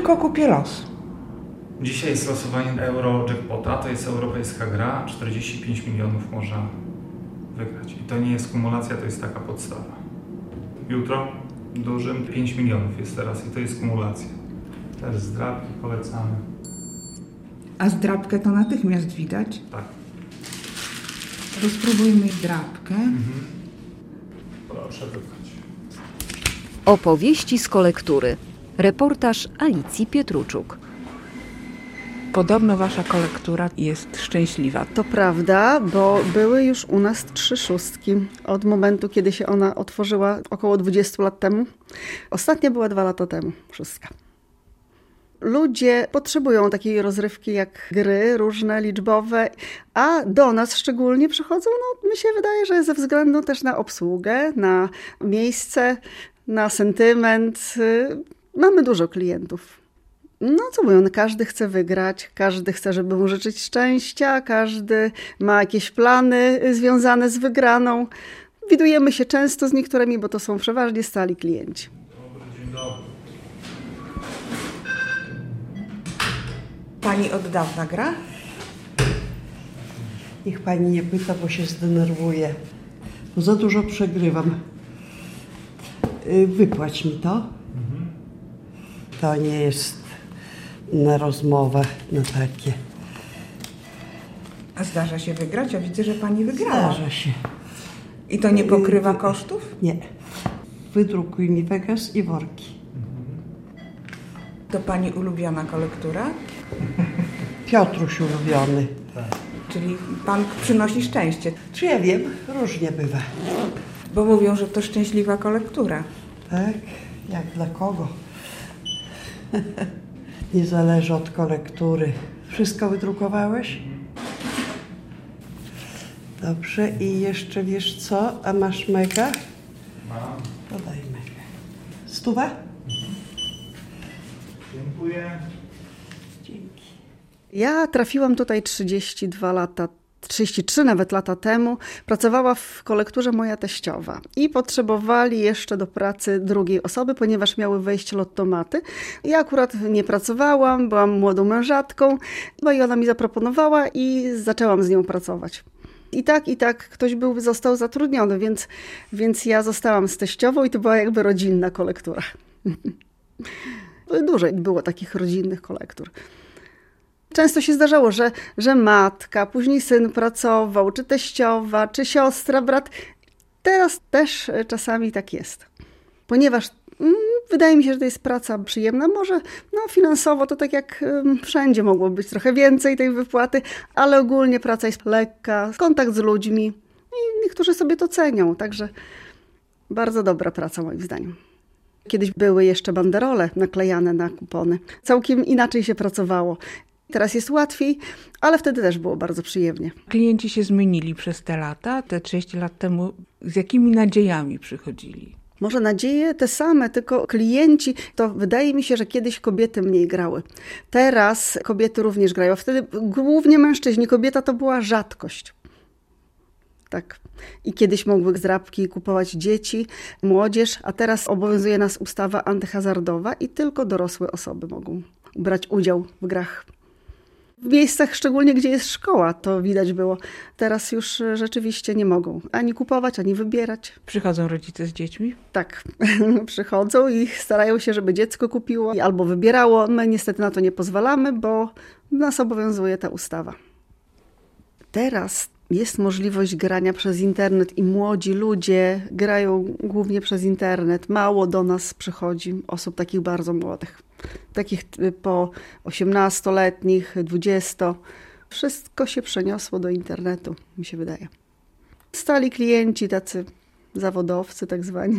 tylko kupię los. Dzisiaj jest losowanie Euro Jackpota, to jest europejska gra, 45 milionów można wygrać. I to nie jest kumulacja, to jest taka podstawa. Jutro dużym 5 milionów jest teraz i to jest kumulacja. Teraz zdrabki polecamy. A zdrabkę to natychmiast widać? Tak. To spróbujmy zdrabkę. Proszę wybrać. Opowieści z kolektury. Reportaż Alicji Pietruczuk. Podobno wasza kolektura jest szczęśliwa. To prawda, bo były już u nas 3 szóstki od momentu, kiedy się ona otworzyła około 20 lat temu. Ostatnia była 2 lata temu, szóstka. Ludzie potrzebują takiej rozrywki jak gry różne, liczbowe, a do nas szczególnie przychodzą, mi się wydaje, że ze względu też na obsługę, na miejsce, na sentyment. Mamy dużo klientów. Co mówią, każdy chce wygrać, każdy chce, żeby mu życzyć szczęścia, każdy ma jakieś plany związane z wygraną. Widujemy się często z niektórymi, bo to są przeważnie stali klienci. Dzień dobry. Pani od dawna gra? Niech pani nie pyta, bo się zdenerwuje. Bo za dużo przegrywam. Wypłać mi to. To nie jest na rozmowę, na takie. A zdarza się wygrać? Ja widzę, że pani wygrała. Zdarza się. I to nie pokrywa kosztów? Nie. Wydrukuj mi Vegas i worki. To pani ulubiona kolektura? Piotruś ulubiony. Czyli pan przynosi szczęście. Czy ja wiem? Różnie bywa. Bo mówią, że to szczęśliwa kolektura. Tak? Jak dla kogo? Nie zależy od kolektury. Wszystko wydrukowałeś? Dobrze. I jeszcze wiesz co? A masz mega? Mam. Podaj mega. 100? Dziękuję. Dzięki. Ja trafiłam tutaj 32 lata, 33 nawet lata temu. Pracowała w kolekturze moja teściowa i potrzebowali jeszcze do pracy drugiej osoby, ponieważ miały wejść lottomaty. Ja akurat nie pracowałam, byłam młodą mężatką, i ona mi zaproponowała i zaczęłam z nią pracować. I tak ktoś został zatrudniony, więc ja zostałam z teściową i to była jakby rodzinna kolektura. Dużo było takich rodzinnych kolektur. Często się zdarzało, że matka, później syn pracował, czy teściowa, czy siostra, brat. Teraz też czasami tak jest. Ponieważ wydaje mi się, że to jest praca przyjemna. Może finansowo to tak jak wszędzie mogło być trochę więcej tej wypłaty, ale ogólnie praca jest lekka, kontakt z ludźmi i niektórzy sobie to cenią. Także bardzo dobra praca moim zdaniem. Kiedyś były jeszcze banderole naklejane na kupony. Całkiem inaczej się pracowało. Teraz jest łatwiej, ale wtedy też było bardzo przyjemnie. Klienci się zmienili przez te lata. Te 30 lat temu z jakimi nadziejami przychodzili? Może nadzieje te same, tylko klienci, to wydaje mi się, że kiedyś kobiety mniej grały. Teraz kobiety również grają. Wtedy głównie mężczyźni. Kobieta to była rzadkość. Tak. I kiedyś mogły zdrabki kupować dzieci, młodzież, a teraz obowiązuje nas ustawa antyhazardowa i tylko dorosłe osoby mogą brać udział w grach. W miejscach szczególnie, gdzie jest szkoła, to widać było. Teraz już rzeczywiście nie mogą ani kupować, ani wybierać. Przychodzą rodzice z dziećmi? Tak, przychodzą i starają się, żeby dziecko kupiło albo wybierało. My niestety na to nie pozwalamy, bo nas obowiązuje ta ustawa. Teraz jest możliwość grania przez internet i młodzi ludzie grają głównie przez internet. Mało do nas przychodzi osób takich bardzo młodych. Takich po 18-letnich, 20. Wszystko się przeniosło do internetu, mi się wydaje. Stali klienci, tacy zawodowcy tak zwani.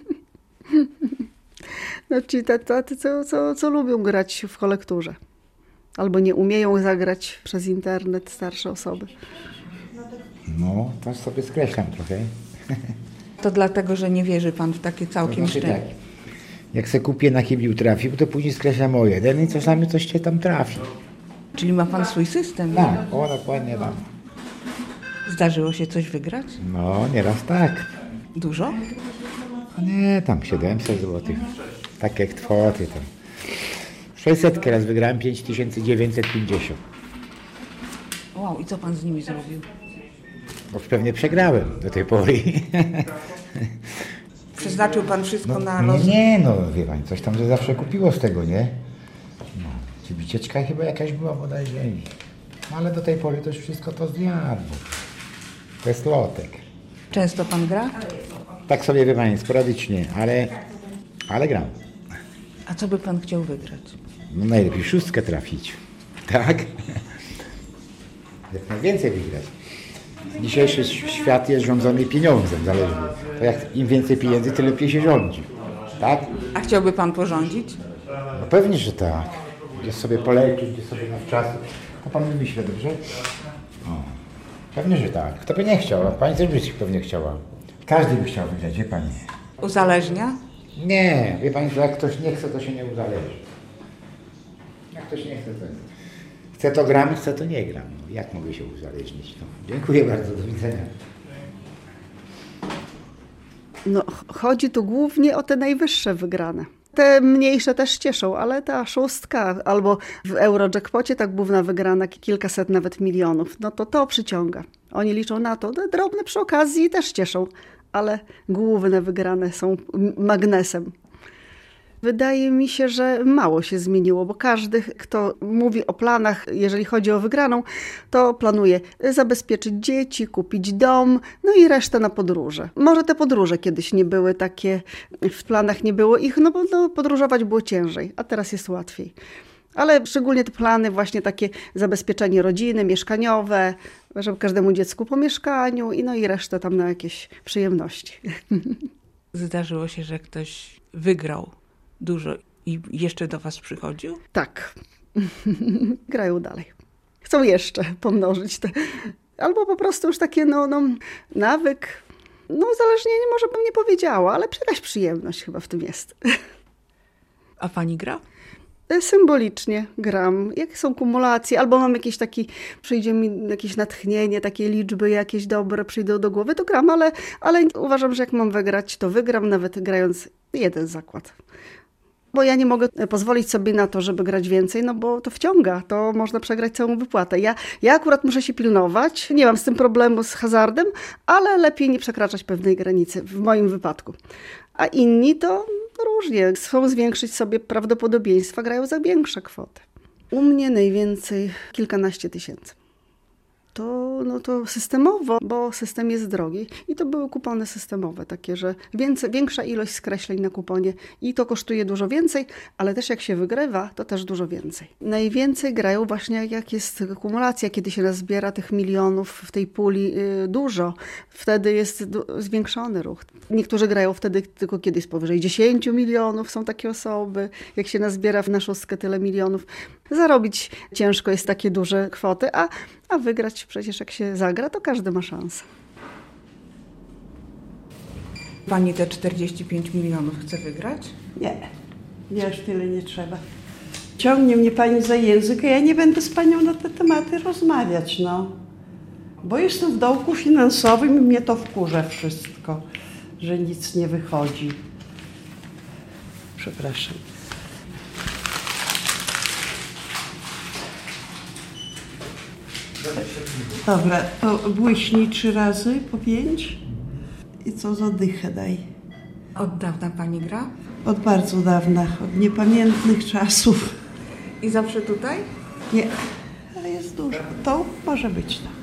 Ci tacy, co lubią grać w kolekturze. Albo nie umieją zagrać przez internet, starsze osoby. No, to sobie skreślam trochę. To dlatego, że nie wierzy pan w takie całkiem To znaczy szczęście. tak, jak se kupię na chybił trafił, to później skreślam o jeden i czasami coś cię tam trafi. Czyli ma pan swój system? Tak, o dokładnie tak. Zdarzyło się coś wygrać? No, nieraz tak. Dużo? Nie, tam 700 zł. Takie kwoty tam. 600 raz wygrałem 5950. Wow, i co pan z nimi zrobił? Bo pewnie przegrałem do tej pory. Przeznaczył pan wszystko na Nie, wie pani, coś tam zawsze kupiło z tego, nie? No, czy wycieczka chyba jakaś była bodajże. No ale do tej pory to już wszystko to zjadło. Bez lotek. Często pan gra? Tak sobie, wie pani, sporadycznie, ale gram. A co by pan chciał wygrać? No najlepiej 6 trafić. Tak? Jak najwięcej wygrać. Dzisiejszy świat jest rządzony pieniądzem, zależy. To jak im więcej pieniędzy, tym lepiej się rządzi. Tak? A chciałby pan porządzić? No pewnie, że tak. Gdzie sobie poleczyć, gdzie sobie na wczas. To pan wymyśla, dobrze? O, pewnie, że tak. Kto by nie chciał? Pani też by pewnie chciała. Każdy by chciał wygrać, wie pani. Uzależnia? Nie, wie pani, jak ktoś nie chce, to się nie uzależy. Jak ktoś nie chce, to nie. Chce to gram, chce to nie gram. No, jak mogę się uzależnić? No, dziękuję bardzo, do widzenia. No, chodzi tu głównie o te najwyższe wygrane. Te mniejsze też cieszą, ale ta 6 albo w Eurojackpocie ta główna wygrana kilkaset nawet milionów, no to przyciąga. Oni liczą na to, te drobne przy okazji też cieszą, ale główne wygrane są magnesem. Wydaje mi się, że mało się zmieniło, bo każdy, kto mówi o planach, jeżeli chodzi o wygraną, to planuje zabezpieczyć dzieci, kupić dom, no i resztę na podróże. Może te podróże kiedyś nie były takie, w planach nie było ich, no bo podróżować było ciężej, a teraz jest łatwiej. Ale szczególnie te plany właśnie takie zabezpieczenie rodziny, mieszkaniowe, żeby każdemu dziecku po mieszkaniu i resztę tam na jakieś przyjemności. Zdarzyło się, że ktoś wygrał dużo i jeszcze do was przychodził? Tak. Grają dalej. Chcą jeszcze pomnożyć te. Albo po prostu już takie nawyk. Uzależnienie może bym nie powiedziała, ale jakaś przyjemność chyba w tym jest. A pani gra? Symbolicznie gram. Jak są kumulacje, albo mam przyjdzie mi jakieś natchnienie, takie liczby jakieś dobre przyjdą do głowy, to gram, ale uważam, że jak mam wygrać, to wygram, nawet grając jeden zakład. Bo ja nie mogę pozwolić sobie na to, żeby grać więcej, bo to wciąga, to można przegrać całą wypłatę. Ja akurat muszę się pilnować, nie mam z tym problemu z hazardem, ale lepiej nie przekraczać pewnej granicy, w moim wypadku. A inni to różnie, chcą zwiększyć sobie prawdopodobieństwa, grają za większe kwoty. U mnie najwięcej kilkanaście tysięcy. To systemowo, bo system jest drogi i to były kupony systemowe, takie, że większa ilość skreśleń na kuponie i to kosztuje dużo więcej, ale też jak się wygrywa, to też dużo więcej. Najwięcej grają właśnie jak jest kumulacja, kiedy się nazbiera tych milionów w tej puli dużo, wtedy jest zwiększony ruch. Niektórzy grają wtedy tylko kiedy jest powyżej 10 milionów, są takie osoby, jak się nazbiera na 6 tyle milionów. Zarobić ciężko jest takie duże kwoty, a wygrać przecież jak się zagra, to każdy ma szansę. Pani te 45 milionów chce wygrać? Nie, aż tyle nie trzeba. Ciągnie mnie pani za język, a ja nie będę z panią na te tematy rozmawiać, Bo jestem w dołku finansowym i mnie to wkurza wszystko, że nic nie wychodzi. Przepraszam. Dobra, to błyśnij 3 razy po 5 i co za dychę daj. Od dawna pani gra? Od bardzo dawna, od niepamiętnych czasów. I zawsze tutaj? Nie, ale jest dużo. To może być to.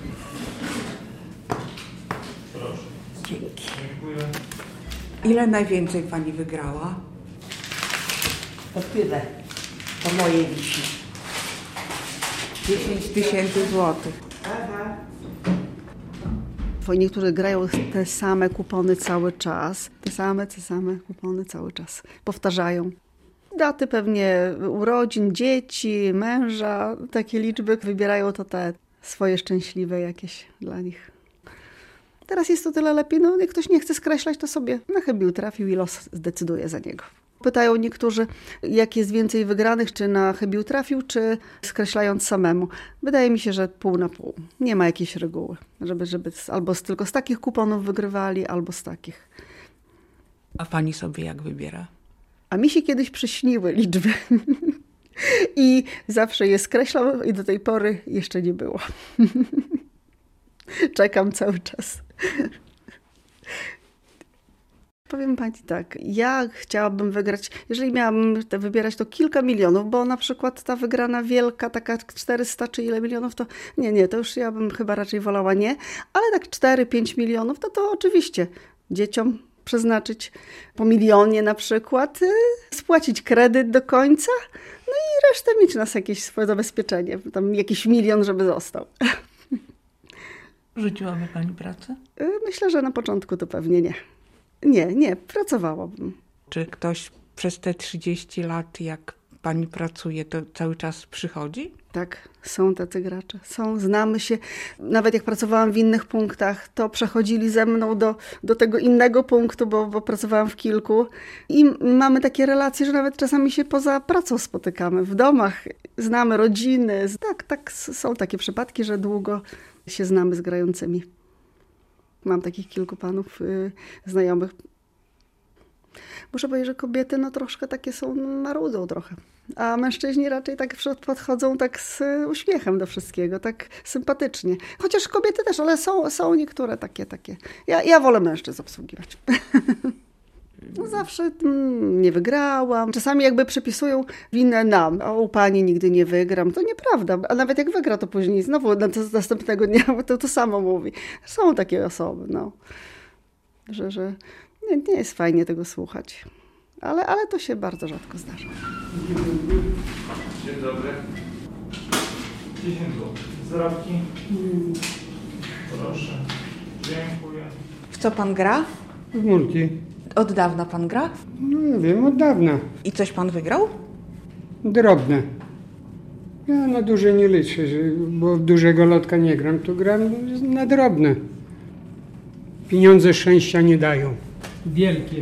Dzięki. Ile najwięcej pani wygrała? To tyle. To moje wisi. 10 000 złotych. Niektórzy grają te same kupony cały czas. Te same kupony cały czas. Powtarzają. Daty pewnie urodzin, dzieci, męża. Takie liczby wybierają to te swoje szczęśliwe jakieś dla nich. Teraz jest to tyle lepiej. Jak ktoś nie chce skreślać, to sobie na chybił trafił i los zdecyduje za niego. Pytają niektórzy, jak jest więcej wygranych, czy na chybił trafił, czy skreślając samemu. Wydaje mi się, że pół na pół. Nie ma jakiejś reguły, żeby albo tylko z takich kuponów wygrywali, albo z takich. A pani sobie jak wybiera? A mi się kiedyś przyśniły liczby. I zawsze je skreślam i do tej pory jeszcze nie było. Czekam cały czas. Powiem pani tak, ja chciałabym wygrać, jeżeli miałabym wybierać, to kilka milionów, bo na przykład ta wygrana wielka, taka 400 czy ile milionów, to nie, to już ja bym chyba raczej wolała nie, ale tak 4-5 milionów, to oczywiście dzieciom przeznaczyć po milionie na przykład, spłacić kredyt do końca, no i resztę mieć nas jakieś swoje zabezpieczenie, tam jakiś milion, żeby został. Rzuciłaby pani pracę? Myślę, że na początku to pewnie nie. Nie, pracowałabym. Czy ktoś przez te 30 lat, jak pani pracuje, to cały czas przychodzi? Tak, są tacy gracze. Znamy się. Nawet jak pracowałam w innych punktach, to przechodzili ze mną do tego innego punktu, bo pracowałam w kilku. I mamy takie relacje, że nawet czasami się poza pracą spotykamy. W domach znamy rodziny. Tak, są takie przypadki, że długo się znamy z grającymi. Mam takich kilku panów znajomych. Muszę powiedzieć, że kobiety troszkę takie są, marudzą trochę. A mężczyźni raczej tak podchodzą tak z uśmiechem do wszystkiego, tak sympatycznie. Chociaż kobiety też, ale są niektóre takie. Ja wolę mężczyzn obsługiwać. Zawsze nie wygrałam. Czasami jakby przypisują winę nam. U pani nigdy nie wygram. To nieprawda. A nawet jak wygra, to później znowu następnego dnia to samo mówi. Są takie osoby, że nie jest fajnie tego słuchać. Ale to się bardzo rzadko zdarza. Dzień dobry. 10 zł. Zarobki. Proszę. Dziękuję. W co pan gra? W multi. Od dawna pan gra? No nie wiem, od dawna. I coś pan wygrał? Drobne. Ja na duże nie liczę, bo w dużego lotka nie gram, to gram na drobne. Pieniądze szczęścia nie dają. Wielkie.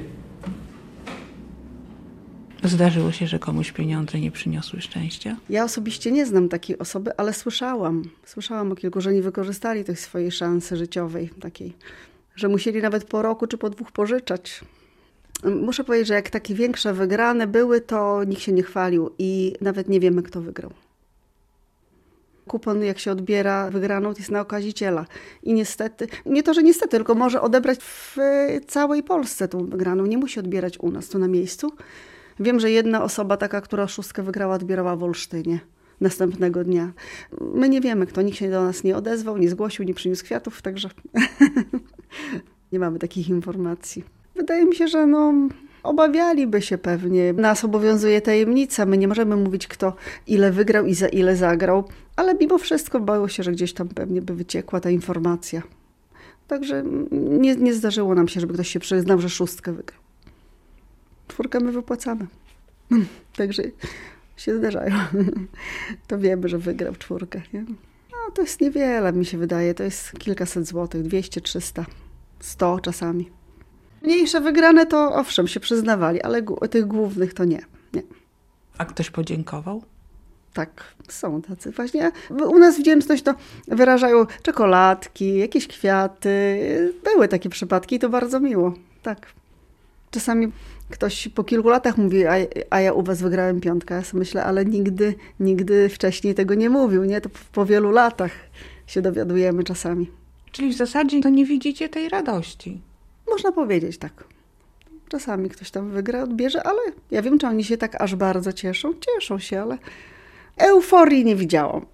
Zdarzyło się, że komuś pieniądze nie przyniosły szczęścia? Ja osobiście nie znam takiej osoby, ale słyszałam o kilku, że nie wykorzystali tej swojej szansy życiowej takiej, że musieli nawet po roku czy po 2 pożyczać. Muszę powiedzieć, że jak takie większe wygrane były, to nikt się nie chwalił i nawet nie wiemy, kto wygrał. Kupon, jak się odbiera wygraną, to jest na okaziciela. I niestety, nie to, że niestety, tylko może odebrać w całej Polsce tą wygraną. Nie musi odbierać u nas, tu na miejscu. Wiem, że jedna osoba taka, która 6 wygrała, odbierała w Olsztynie następnego dnia. My nie wiemy, kto, nikt się do nas nie odezwał, nie zgłosił, nie przyniósł kwiatów, także nie mamy takich informacji. Wydaje mi się, że obawialiby się pewnie. Nas obowiązuje tajemnica. My nie możemy mówić, kto ile wygrał i za ile zagrał, ale mimo wszystko bało się, że gdzieś tam pewnie by wyciekła ta informacja. Także nie zdarzyło nam się, żeby ktoś się przyznał, że 6 wygrał. 4 my wypłacamy. Także się zdarzają. To wiemy, że wygrał 4. Nie? To jest niewiele, mi się wydaje. To jest kilkaset złotych, 200, 300, 100 czasami. Mniejsze wygrane to owszem się przyznawali, ale tych głównych to nie. A ktoś podziękował? Tak, są tacy właśnie. U nas wdzięczność to wyrażają czekoladki, jakieś kwiaty. Były takie przypadki i to bardzo miło. Tak. Czasami ktoś po kilku latach mówi, a ja u was wygrałem 5. Ja sobie myślę, ale nigdy wcześniej tego nie mówił, nie? To po wielu latach się dowiadujemy czasami. Czyli w zasadzie to nie widzicie tej radości. Można powiedzieć tak. Czasami ktoś tam wygra, odbierze, ale ja wiem, czy oni się tak aż bardzo cieszą. Cieszą się, ale euforii nie widziałam.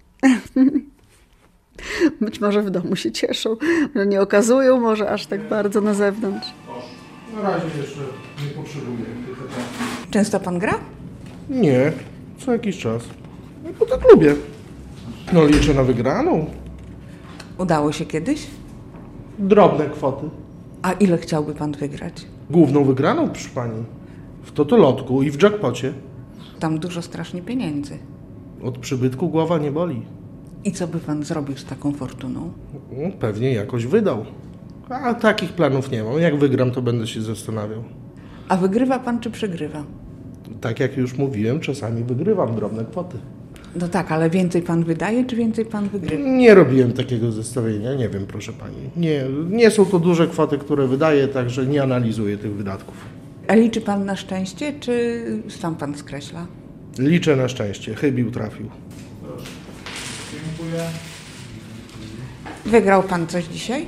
Być może w domu się cieszą, że nie okazują może aż tak bardzo na zewnątrz. Na razie jeszcze nie potrzebuję. Często pan gra? Nie, co jakiś czas. Bo tak lubię. Liczę na wygraną. Udało się kiedyś? Drobne kwoty. A ile chciałby pan wygrać? Główną wygraną, proszę pani. W totolotku i w jackpocie. Tam dużo strasznie pieniędzy. Od przybytku głowa nie boli. I co by pan zrobił z taką fortuną? Pewnie jakoś wydał. A takich planów nie mam. Jak wygram, to będę się zastanawiał. A wygrywa pan czy przegrywa? Tak jak już mówiłem, czasami wygrywam drobne kwoty. No tak, ale więcej pan wydaje, czy więcej pan wygrywa? Nie robiłem takiego zestawienia, nie wiem, proszę pani. Nie są to duże kwoty, które wydaję, także nie analizuję tych wydatków. A liczy pan na szczęście, czy sam pan skreśla? Liczę na szczęście. Chybił, trafił. Proszę. Dziękuję. Wygrał pan coś dzisiaj?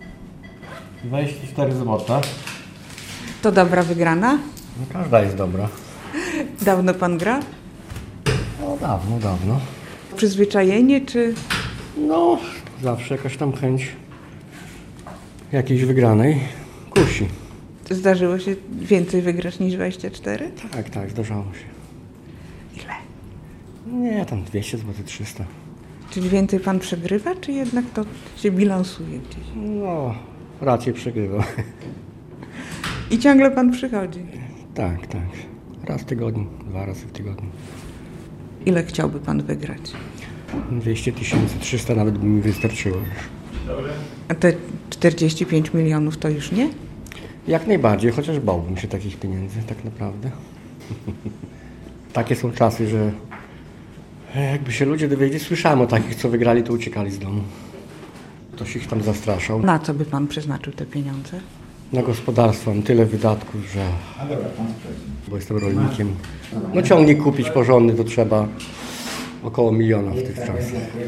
24 zł. To dobra wygrana? No, każda jest dobra. Dawno pan gra? No dawno. Przyzwyczajenie czy... No, zawsze jakaś tam chęć jakiejś wygranej kusi. Zdarzyło się więcej wygrać niż 24? Tak, zdarzało się. Ile? Nie, tam 200 zł, 300. Czyli więcej pan przegrywa, czy jednak to się bilansuje gdzieś? No, raczej przegrywa. I ciągle pan przychodzi? Tak. Raz w tygodniu, 2 razy w tygodniu. Ile chciałby pan wygrać? 200 000, 300 nawet by mi wystarczyło już. A te 45 milionów to już nie? Jak najbardziej, chociaż bałbym się takich pieniędzy, tak naprawdę. Takie są czasy, że jakby się ludzie dowiedzieli, słyszałem o takich, co wygrali, to uciekali z domu. Ktoś ich tam zastraszał. Na co by pan przeznaczył te pieniądze? Na gospodarstwo mam tyle wydatków, że... Bo jestem rolnikiem. No ciągnik kupić porządny to trzeba około 1 miliona w tych czasach.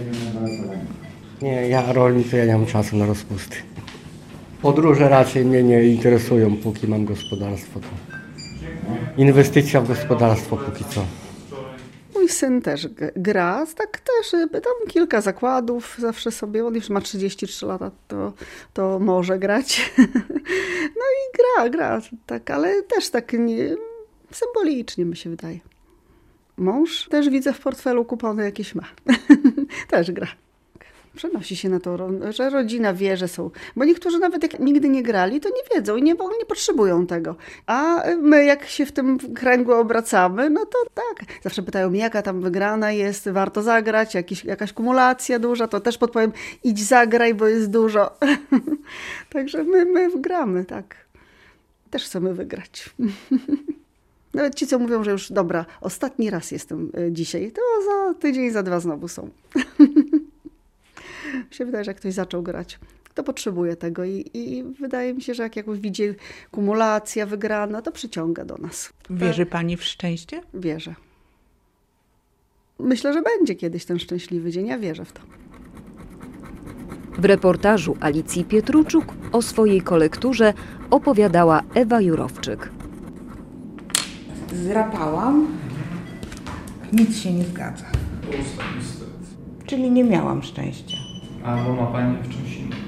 Nie, ja rolnik to ja nie mam czasu na rozpusty. Podróże raczej mnie nie interesują, póki mam gospodarstwo. To inwestycja w gospodarstwo póki co. Mój syn też gra, tak też, tam kilka zakładów zawsze sobie, on już ma 33 lata, to może grać. No i gra, tak, ale też tak nie, symbolicznie mi się wydaje. Mąż też widzę w portfelu kupony jakieś ma, też gra. Przenosi się na to, że rodzina wie, że są. Bo niektórzy nawet jak nigdy nie grali, to nie wiedzą i nie potrzebują tego. A my jak się w tym kręgu obracamy, no to tak. Zawsze pytają mnie, jaka tam wygrana jest, warto zagrać, jakaś kumulacja duża, to też podpowiem, idź zagraj, bo jest dużo. Także my gramy, tak. Też chcemy wygrać. Nawet ci, co mówią, że już dobra, ostatni raz jestem dzisiaj, to za tydzień, za 2 znowu są. Mi się wydaje, że jak ktoś zaczął grać, to potrzebuje tego i wydaje mi się, że jak widzi kumulacja wygrana, to przyciąga do nas. Wierzy pani w szczęście? Wierzę. Myślę, że będzie kiedyś ten szczęśliwy dzień. Ja wierzę w to. W reportażu Alicji Pietruczuk o swojej kolekturze opowiadała Ewa Jurowczyk. Zrapałam. Nic się nie zgadza. Czyli nie miałam szczęścia. Albo ma pani w czymś innym.